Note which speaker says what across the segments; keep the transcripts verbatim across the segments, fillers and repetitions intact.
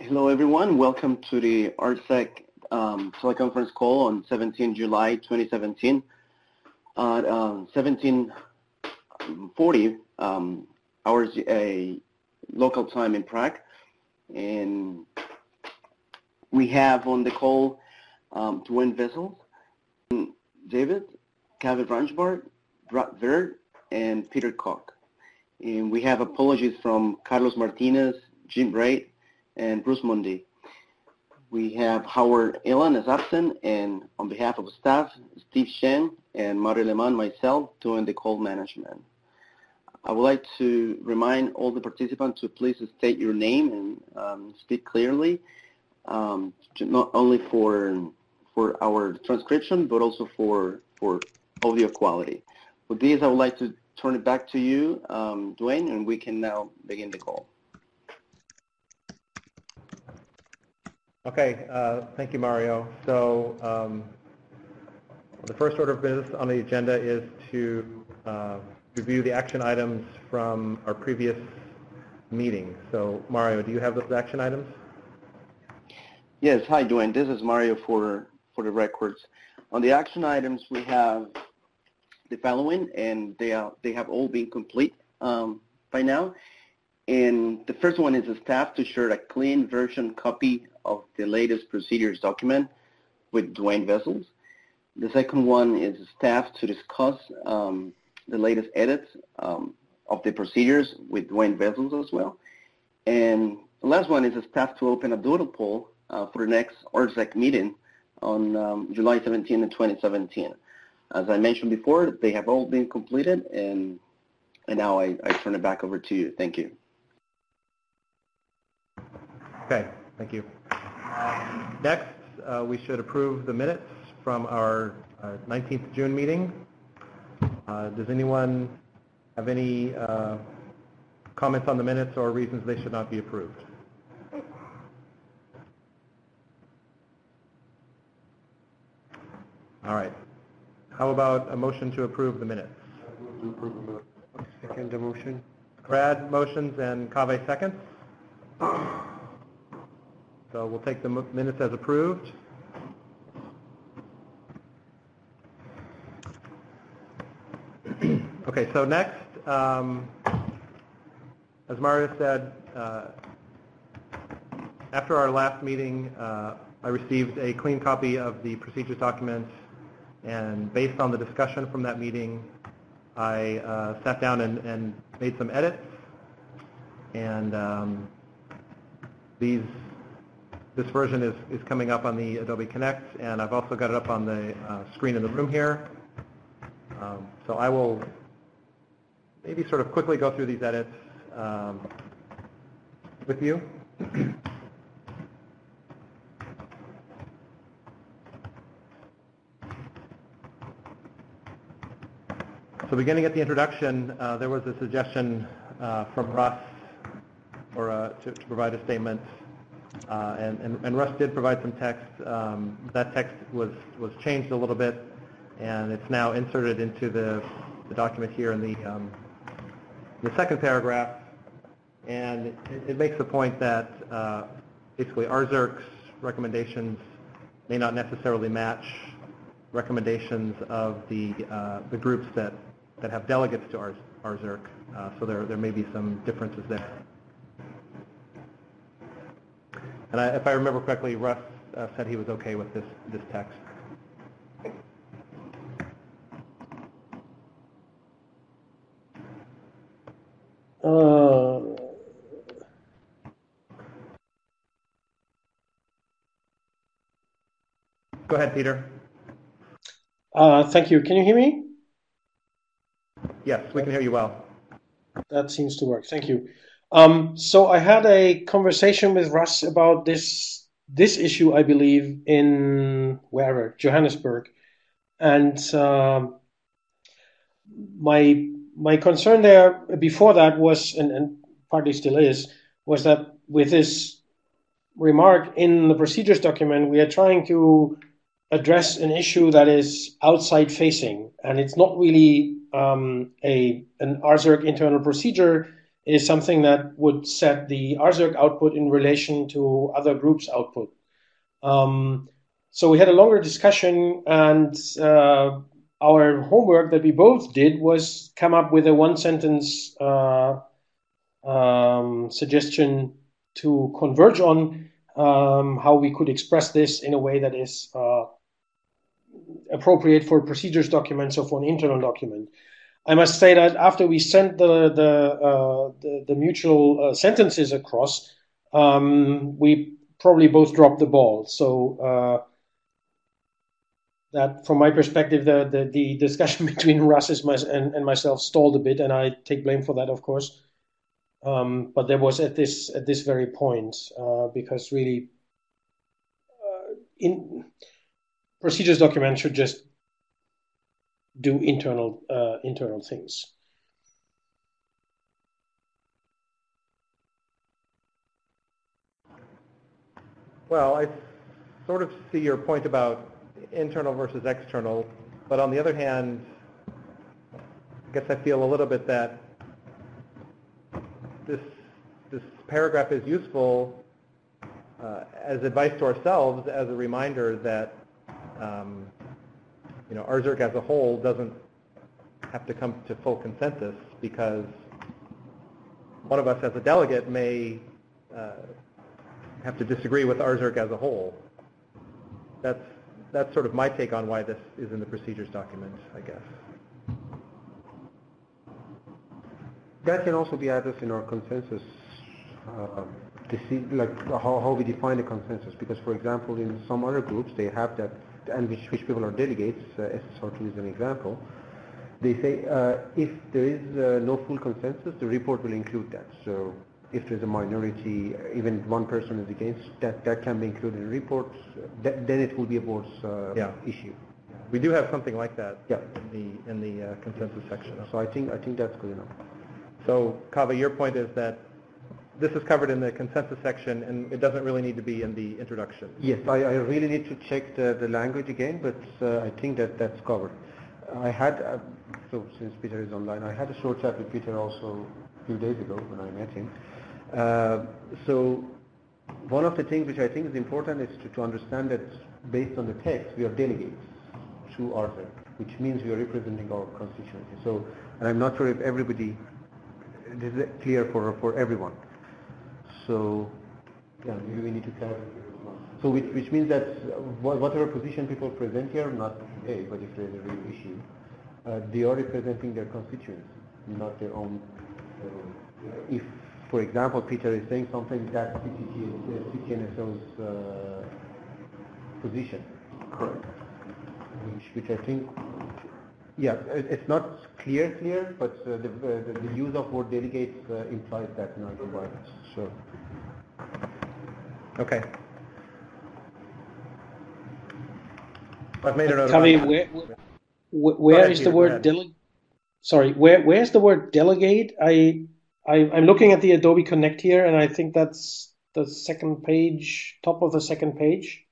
Speaker 1: Hello, everyone. Welcome to the ARTSEC um, teleconference call on seventeenth July twenty seventeen. At um, seventeen forty um, hours a local time in Prague, and we have on the call um, Dwayne Vessels, David, Kaveh Ranjbar, Brad Verd, and Peter Koch. And we have apologies from Carlos Martinez, Jim Braid, and Bruce Mundy. We have Howard Ilan as absent, and on behalf of staff, Steve Shen and Mario Leman, myself, doing the call management. I would like to remind all the participants to please state your name and um, speak clearly, um, not only for for our transcription, but also for, for audio quality. With this, I would like to turn it back to you, um, Dwayne, and we can now begin the call.
Speaker 2: Okay, uh, thank you, Mario. So um, the first order of business on the agenda is to uh, review the action items from our previous meeting. So Mario, do you have those action items?
Speaker 1: Yes, hi, Dwayne. This is Mario for, for the records. On the action items, we have the following, and they, are, they have all been complete um, by now. And the first one is the staff to share a clean version copy of the latest procedures document with Dwayne Vessels. The second one is staff to discuss um, the latest edits um, of the procedures with Dwayne Vessels as well. And the last one is the staff to open a doodle poll uh, for the next ARTSEC meeting on um, July seventeenth, twenty seventeen. As I mentioned before, they have all been completed, and, and now I, I turn it back over to you. Thank you.
Speaker 2: Okay, thank you. Next, uh, we should approve the minutes from our uh, nineteenth of June meeting. Uh, does anyone have any uh, comments on the minutes or reasons they should not be approved? All right. How about a motion to approve the minutes?
Speaker 3: Second the motion.
Speaker 2: Brad motions and Kaveh seconds. So we'll take the minutes as approved. Okay, so next, um, as Mario said, uh, after our last meeting, uh, I received a clean copy of the procedures document, and based on the discussion from that meeting, I uh, sat down and, and made some edits, and um, these This version is, is coming up on the Adobe Connect, and I've also got it up on the uh, screen in the room here. Um, so I will maybe sort of quickly go through these edits um, with you. So beginning at the introduction, uh, there was a suggestion uh, from Russ or, uh, to, to provide a statement. Uh, and, and, and Russ did provide some text. Um, that text was, was changed a little bit, and it's now inserted into the, the document here in the, um, the second paragraph. And it, it makes the point that uh, basically R Z E R C's recommendations may not necessarily match recommendations of the, uh, the groups that, that have delegates to R Z E R C. Uh, so there, there may be some differences there. And I, if I remember correctly, Russ uh, said he was okay with this, this text.
Speaker 3: Uh,
Speaker 2: Go ahead, Peter.
Speaker 3: uh, thank you. Can you hear me?
Speaker 2: Yes, we can hear you well.
Speaker 3: That seems to work. Thank you. Um, so I had a conversation with Russ about this this issue, I believe, in wherever, Johannesburg, and um, my my concern there before that was, and, and partly still is, was that with this remark in the procedures document, we are trying to address an issue that is outside facing, and it's not really um, a an R Z E R C internal procedure. is something that would set the R Z E R C output in relation to other groups' output. Um, so we had a longer discussion, and uh, our homework that we both did was come up with a one-sentence uh, um, suggestion to converge on um, how we could express this in a way that is uh, appropriate for procedures documents or for an internal document. I must say that after we sent the the uh, the, the mutual uh, sentences across, um, we probably both dropped the ball. So uh, that, from my perspective, the the, the discussion between Russ and, and myself stalled a bit, and I take blame for that, of course. Um, but there was at this at this very point, uh, because really, uh, in procedures documents should just do internal uh, internal things.
Speaker 2: Well, I sort of see your point about internal versus external, but on the other hand, I guess I feel a little bit that this this paragraph is useful uh, as advice to ourselves, as a reminder that um, you know, R Z E R C as a whole doesn't have to come to full consensus, because one of us as a delegate may uh, have to disagree with R Z E R C as a whole. That's, that's sort of my take on why this is in the procedures document, I guess.
Speaker 4: That can also be addressed in our consensus, uh, to see like how, how we define the consensus, because for example in some other groups they have that, and which, which people are delegates, uh, S S R two is an example, they say uh, if there is uh, no full consensus, the report will include that. So if there's a minority, even one person is against, that, that can be included in the report, that, then it will be a board's uh,
Speaker 2: yeah.
Speaker 4: issue.
Speaker 2: We do have something like that
Speaker 4: yeah.
Speaker 2: in the, in the uh, consensus section.
Speaker 4: So I think, I think that's good enough.
Speaker 2: So Kaveh, your point is that this is covered in the consensus section, and it doesn't really need to be in the introduction.
Speaker 4: Yes, I, I really need to check the, the language again, but uh, I think that that's covered. I had, uh, so since Peter is online, I had a short chat with Peter also a few days ago when I met him. Uh, so one of the things which I think is important is to, to understand that based on the text, we are delegates to R Z E R C, which means we are representing our constituency. So, and I'm not sure if everybody, this is clear for, for everyone. So, yeah, maybe we need to clarify. So, which, which means that whatever position people present here, not today, but if there's a real issue, uh, they are representing their constituents, not their own. Uh, if, for example, Peter is saying something that C T N S O's uh, position, correct? Which, which I think, yeah, it's not clear, clear, but uh, the, uh, the, the use of word delegates uh, implies that in our environment. Sure.
Speaker 2: Okay. I've made a note.
Speaker 3: Kaveh, where, where, where
Speaker 2: ahead,
Speaker 3: is
Speaker 2: Peter,
Speaker 3: the word delegate? Sorry, where where's the word delegate? I, I I'm looking at the Adobe Connect here, and I think that's the second page, top of the second page.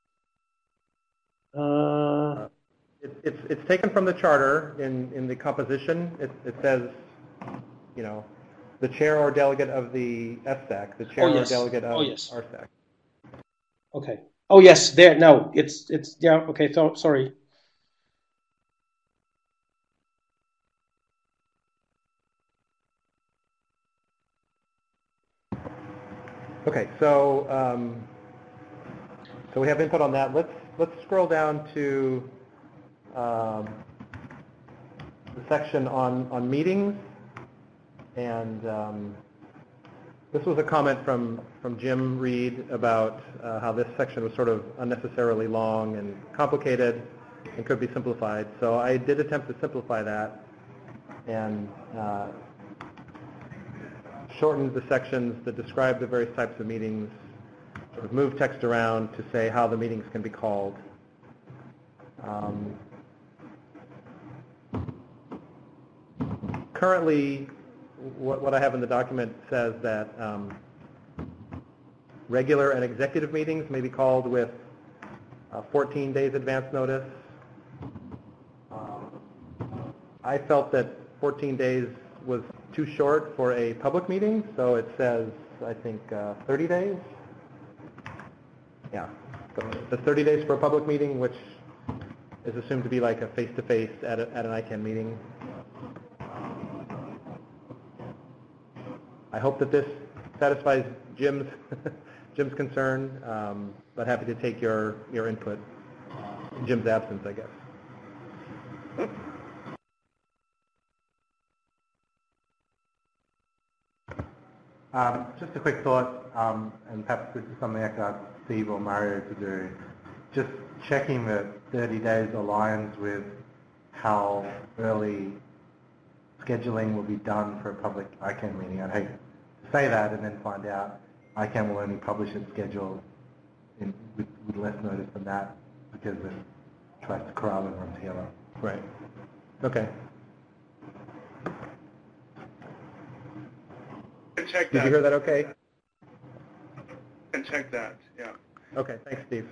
Speaker 3: Uh,
Speaker 2: It, it's, it's taken from the charter in, in the composition. It, it says, you know, the chair or delegate of the S S A C, the chair
Speaker 3: oh, yes.
Speaker 2: or delegate of
Speaker 3: oh, yes.
Speaker 2: R S A C.
Speaker 3: Okay. Oh, yes, there, no, it's, it's, yeah, okay, so, sorry.
Speaker 2: Okay, so, um, so we have input on that. Let's, let's scroll down to Um, the section on, on meetings, and um, this was a comment from, from Jim Reed about uh, how this section was sort of unnecessarily long and complicated and could be simplified. So I did attempt to simplify that and uh, shortened the sections that describe the various types of meetings, sort of move text around to say how the meetings can be called. Um, Currently, what, what I have in the document says that um, regular and executive meetings may be called with uh, fourteen days advance notice. Um, I felt that fourteen days was too short for a public meeting, so it says, I think, uh, thirty days. Yeah, so the thirty days for a public meeting, which is assumed to be like a face-to-face at, a, at an I CANN meeting. I hope that this satisfies Jim's Jim's concern, um, but happy to take your, your input in Jim's absence, I guess.
Speaker 5: Um, just a quick thought, um, and perhaps this is something I could ask Steve or Mario to do. Just checking that thirty days aligns with how early scheduling will be done for a public I CANN meeting. I'd hate to say that and then find out I CANN will only publish its schedule in, with, with less notice than that because it tries to corral everyone together.
Speaker 2: Right. Okay.
Speaker 6: Can check
Speaker 2: Did
Speaker 6: that.
Speaker 2: you hear that okay?
Speaker 6: Can check that, yeah.
Speaker 2: Okay, thanks, Steve.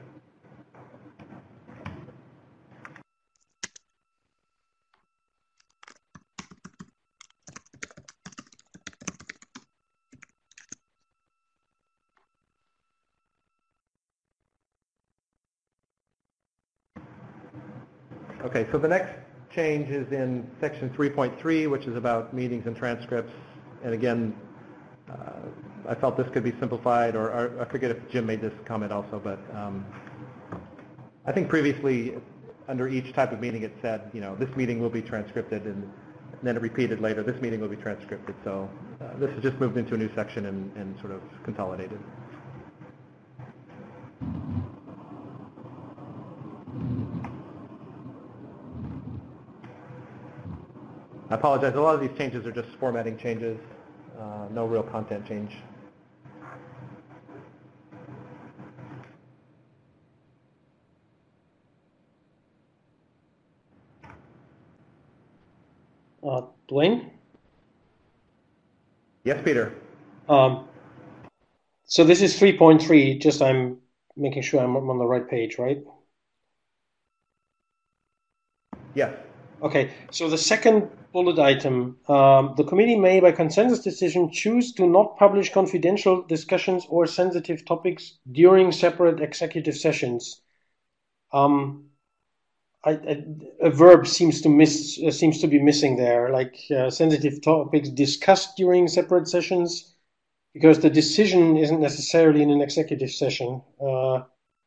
Speaker 2: Okay, so the next change is in section three point three, which is about meetings and transcripts. And again, uh, I felt this could be simplified, or, or I forget if Jim made this comment also, but um, I think previously under each type of meeting it said, you know, this meeting will be transcripted, and then it repeated later, this meeting will be transcripted. So uh, this is just moved into a new section and, and sort of consolidated. I apologize, a lot of these changes are just formatting changes, uh, no real content change.
Speaker 3: Uh, Dwayne?
Speaker 2: Yes, Peter?
Speaker 3: Um, so this is three point three, just I'm making sure I'm on the right page, right?
Speaker 2: Yes.
Speaker 3: Okay, so the second bullet item, um, the committee may, by consensus decision, choose to not publish confidential discussions or sensitive topics during separate executive sessions. Um, I, I, a verb seems to miss uh, seems to be missing there, like uh, sensitive topics discussed during separate sessions, because the decision isn't necessarily in an executive session. Uh,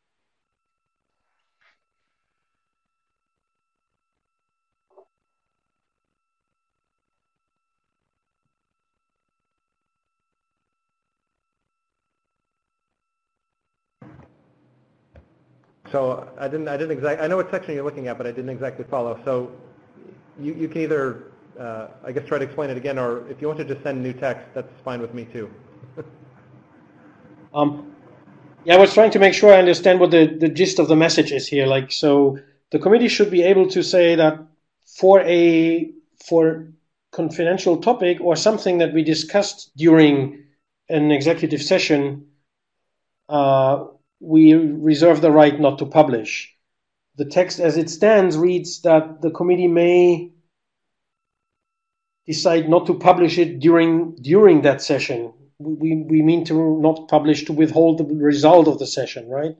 Speaker 2: So I didn't, I didn't exactly, I know what section you're looking at, but I didn't exactly follow. So you, you can either, uh, I guess, try to explain it again, or if you want to just send new text, that's fine with me too.
Speaker 3: um, yeah, I was trying to make sure I understand what the, the gist of the message is here. Like, so the committee should be able to say that for a for confidential topic or something that we discussed during an executive session, uh, we reserve the right not to publish. The text as it stands reads that the committee may decide not to publish it during during that session. We, we mean to not publish to withhold the result of the session, right?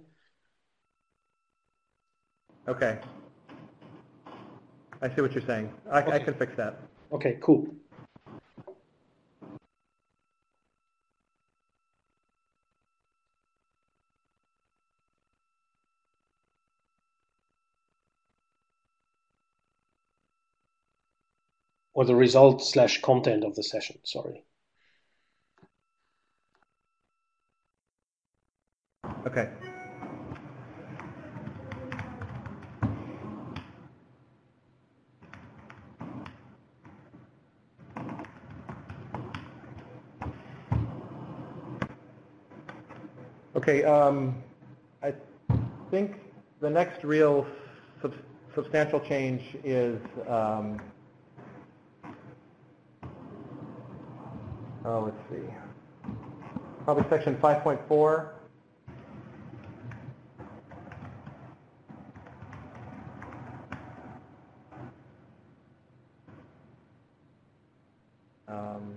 Speaker 2: Okay. I see what you're saying. I,
Speaker 3: Okay.
Speaker 2: I can fix that.
Speaker 3: Okay, cool. Or the result slash content of the session, sorry.
Speaker 2: Okay. Okay, um, I think the next real sub substantial change is, um, oh, let's see, probably section five point four. Um,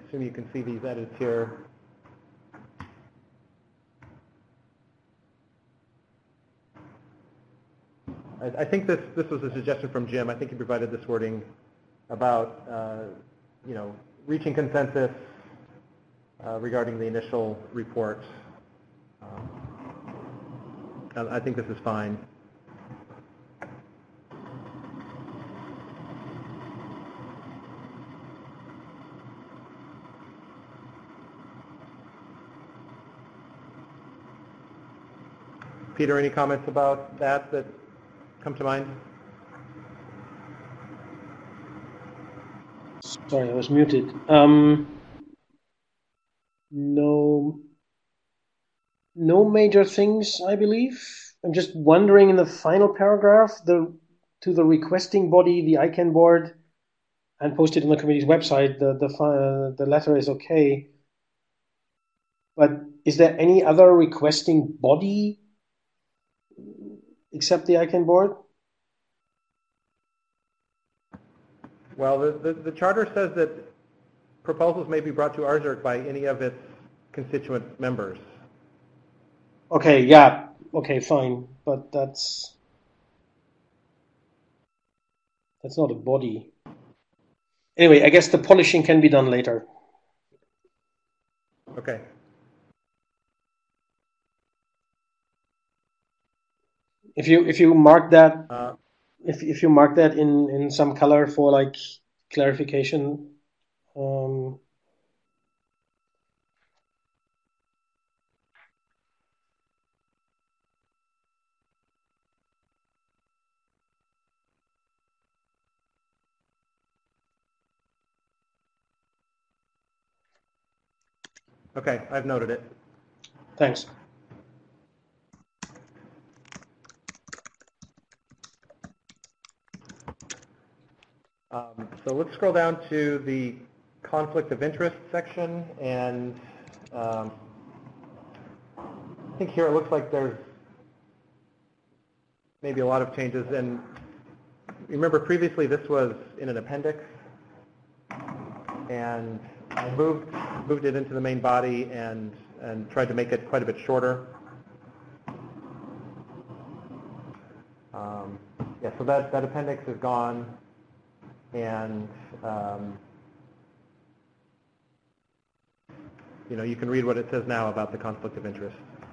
Speaker 2: assume you can see these edits here. I, I think this, this was a suggestion from Jim. I think he provided this wording about, uh, you know, reaching consensus uh, regarding the initial report. Um, I, I think this is fine. Peter, any comments about that that come to mind?
Speaker 3: Sorry, I was muted. Um, no, no major things, I believe. I'm just wondering in the final paragraph, the to the requesting body, the I CANN board, and posted on the committee's website. The the uh, the letter is okay, but is there any other requesting body except the I CANN board?
Speaker 2: Well, the, the, the charter says that proposals may be brought to R Z E R C by any of its constituent members.
Speaker 3: Okay, yeah, okay, fine, but that's that's not a body. Anyway, I guess the polishing can be done later.
Speaker 2: Okay.
Speaker 3: If you if you mark that
Speaker 2: Uh,
Speaker 3: if if you mark that in in some color for like clarification, um,
Speaker 2: okay, I've noted it.
Speaker 3: thanks.
Speaker 2: Um, so let's scroll down to the conflict of interest section, and um, I think here it looks like there's maybe a lot of changes. And remember, previously this was in an appendix, and I moved moved it into the main body and and tried to make it quite a bit shorter. Um, yeah, so that that appendix is gone. And, um, you know, you can read what it says now about the conflict of interest.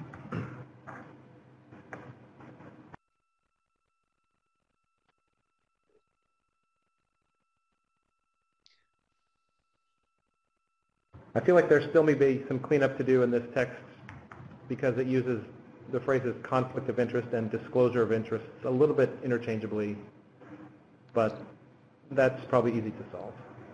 Speaker 2: I feel like there still may be some cleanup to do in this text because it uses the phrases conflict of interest and disclosure of interests a little bit interchangeably, but that's probably easy to solve.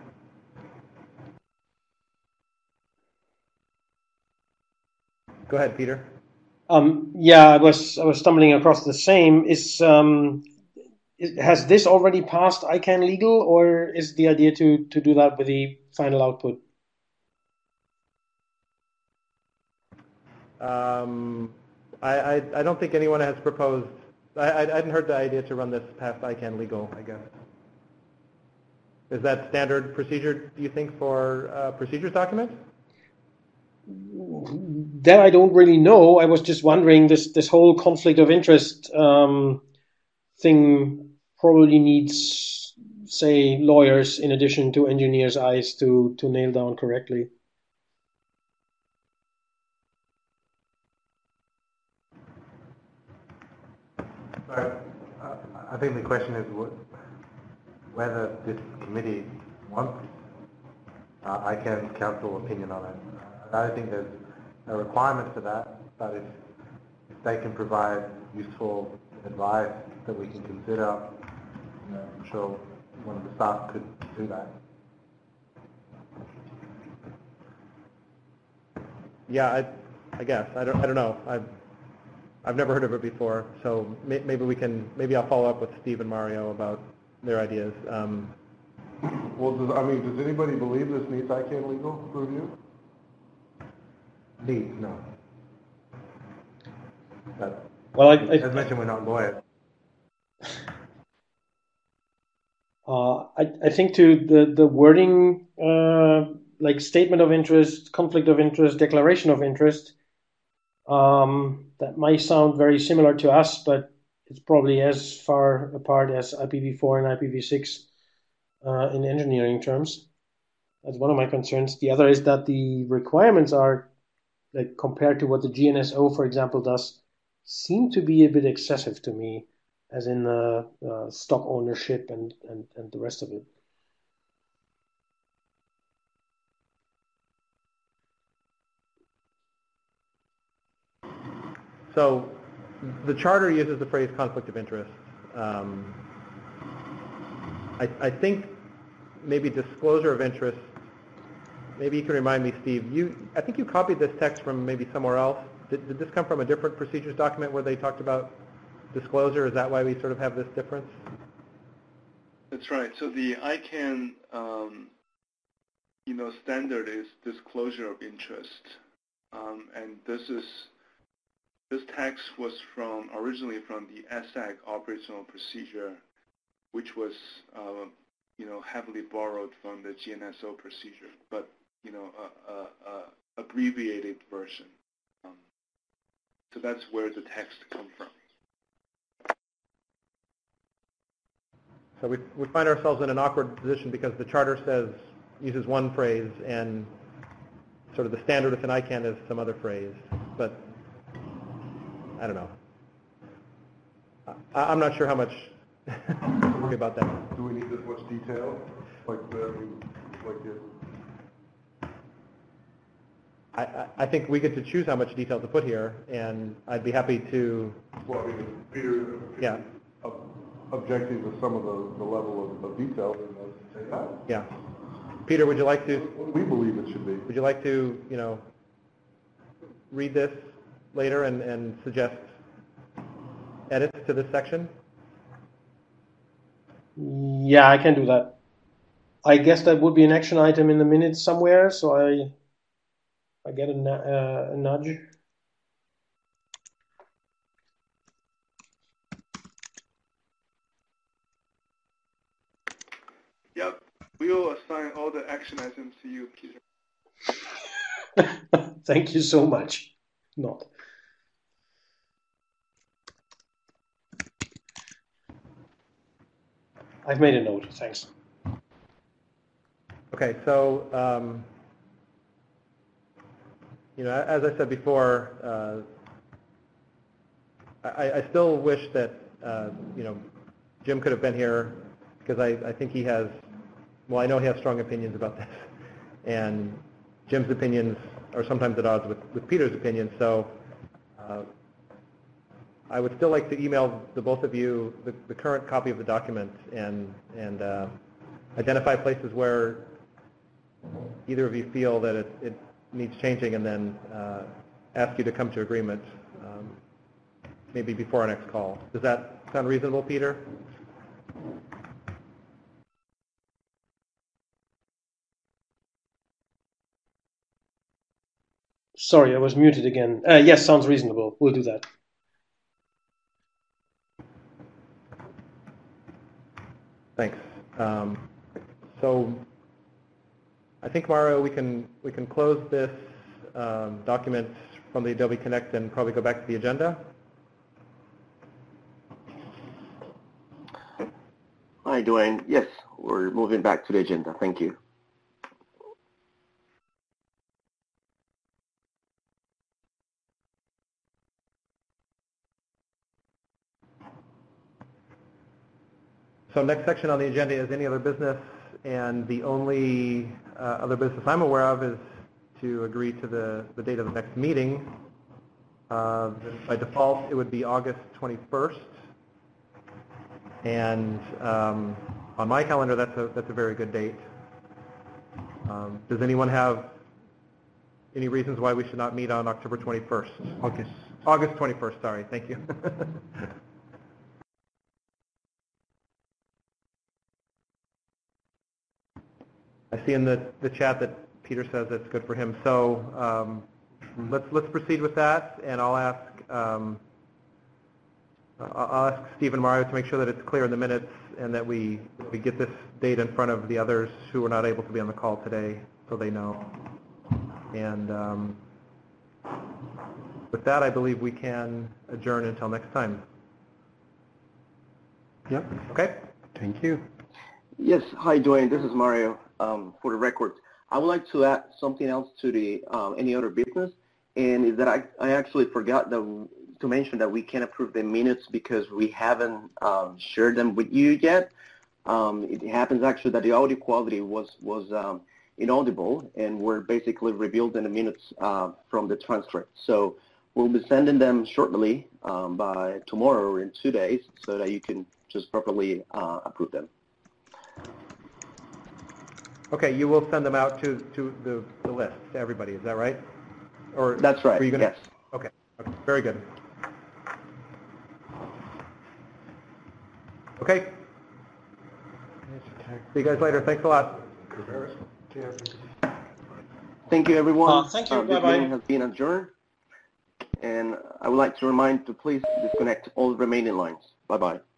Speaker 2: Go ahead, Peter.
Speaker 3: Um, yeah, I was I was stumbling across the same. Is um, is, has this already passed I CANN legal, or is the idea to to do that with the final output?
Speaker 2: Um, I, I I don't think anyone has proposed. I, I I hadn't heard the idea to run this past I CANN legal, I guess. Is that standard procedure, do you think, for a procedures document?
Speaker 3: That I don't really know. I was just wondering, this this whole conflict of interest um, thing probably needs, say, lawyers in addition to engineers' eyes to to nail down correctly.
Speaker 5: So, uh, I think the question is what, whether this committee wants uh, I CANN council opinion on it. I don't think there's a requirement for that, but if, if they can provide useful advice that we can consider, you know, I'm sure one of the staff could do that.
Speaker 2: Yeah, I, I guess. I don't, I don't know. I've, I've never heard of it before, so may, maybe we can, maybe I'll follow up with Steve and Mario about their ideas. Um,
Speaker 7: Well, does, I mean, does anybody believe this needs I CANN legal review?
Speaker 5: Needs, no. But
Speaker 3: Well, I,
Speaker 5: as
Speaker 3: I,
Speaker 5: mentioned, we're not lawyers.
Speaker 3: uh, I, I think to the the wording uh, like statement of interest, conflict of interest, declaration of interest. Um, that might sound very similar to us, but it's probably as far apart as I P v four and I P v six uh, in engineering terms. That's one of my concerns. The other is that the requirements are, like, compared to what the G N S O, for example, does, seem to be a bit excessive to me, as in uh, uh, stock ownership and, and, and the rest of it.
Speaker 2: So the charter uses the phrase conflict of interest. Um, I, I think maybe disclosure of interest, maybe you can remind me, Steve, you, I think you copied this text from maybe somewhere else. Did, did this come from a different procedures document where they talked about disclosure? Is that why we sort of have this difference?
Speaker 6: That's right. So the I CANN, um, you know, standard is disclosure of interest, um, and this is this text was from originally from the S A C operational procedure, which was uh, you know heavily borrowed from the G N S O procedure, but you know a, a, a abbreviated version. Um, so that's where the text comes from.
Speaker 2: So we, we find ourselves in an awkward position because the charter says, uses one phrase, and sort of the standard within I CANN is some other phrase. But I don't know. I, I'm not sure how much to worry about that.
Speaker 7: Do we need this much detail? Like the, like it?
Speaker 2: I, I, I think we get to choose how much detail to put here, and I'd be happy to.
Speaker 7: Well, I mean, Peter, Peter
Speaker 2: Yeah.
Speaker 7: ob- objecting to some of the, the level of, of detail, then let's take that.
Speaker 2: Yeah. Peter, would you like to?
Speaker 7: What we believe it should be.
Speaker 2: Would you like to, you know, read this later and, and suggest edits to this section?
Speaker 3: Yeah, I can do that. I guess that would be an action item in the minutes somewhere, so I I get a, uh, a nudge.
Speaker 6: Yep, we will assign all the action items to you, Peter.
Speaker 3: Thank you so much. Not. I've made a note, thanks.
Speaker 2: Okay, so, um, you know, as I said before, uh, I, I still wish that, uh, you know, Jim could have been here because I, I think he has, well, I know he has strong opinions about this. And Jim's opinions are sometimes at odds with, with Peter's opinions. So uh, I would still like to email the both of you the, the current copy of the document and, and uh, identify places where either of you feel that it, it needs changing, and then uh, ask you to come to agreement um, maybe before our next call. Does that sound reasonable, Peter?
Speaker 3: Sorry, I was muted again. Uh, yes, sounds reasonable. We'll do that.
Speaker 2: Thanks. Um, so I think, Mario, we can we can close this um, document from the Adobe Connect and probably go back to the agenda.
Speaker 1: Hi, Dwayne. Yes, we're moving back to the agenda. Thank you.
Speaker 2: So next section on the agenda is any other business, and the only uh, other business I'm aware of is to agree to the, the date of the next meeting. Uh, by default, it would be August twenty-first, and um, on my calendar, that's a, that's a very good date. Um, does anyone have any reasons why we should not meet on October twenty-first? August. August twenty-first, sorry, thank you. I see in the, the chat that Peter says it's good for him. So um, let's let's proceed with that, and I'll ask um, I'll ask Steve and Mario to make sure that it's clear in the minutes and that we we get this date in front of the others who were not able to be on the call today. so they know. And um, with that, I believe we can adjourn until next time.
Speaker 4: Yep.
Speaker 2: Okay?
Speaker 4: Thank you.
Speaker 1: Yes, hi Dwayne, this is Mario. Um, for the record, I would like to add something else to the um, any other business, and is that I, I actually forgot the, to mention that we can't approve the minutes because we haven't um, shared them with you yet. Um, it happens actually that the audio quality was, was um, inaudible, and we're basically rebuilding the minutes uh, from the transcript. So we'll be sending them shortly um, by tomorrow or in two days so that you can just properly uh, approve them.
Speaker 2: Okay, you will send them out to, to the, the list, to everybody, is that right? Or
Speaker 1: That's right,
Speaker 2: were you gonna,
Speaker 1: yes.
Speaker 2: Okay, okay, very good. Okay. See you guys later. Thanks a lot.
Speaker 1: Thank you, everyone.
Speaker 3: Uh, thank you.
Speaker 1: Uh, this
Speaker 3: Bye-bye.
Speaker 1: meeting has been adjourned. And I would like to remind to please disconnect all remaining lines. Bye-bye.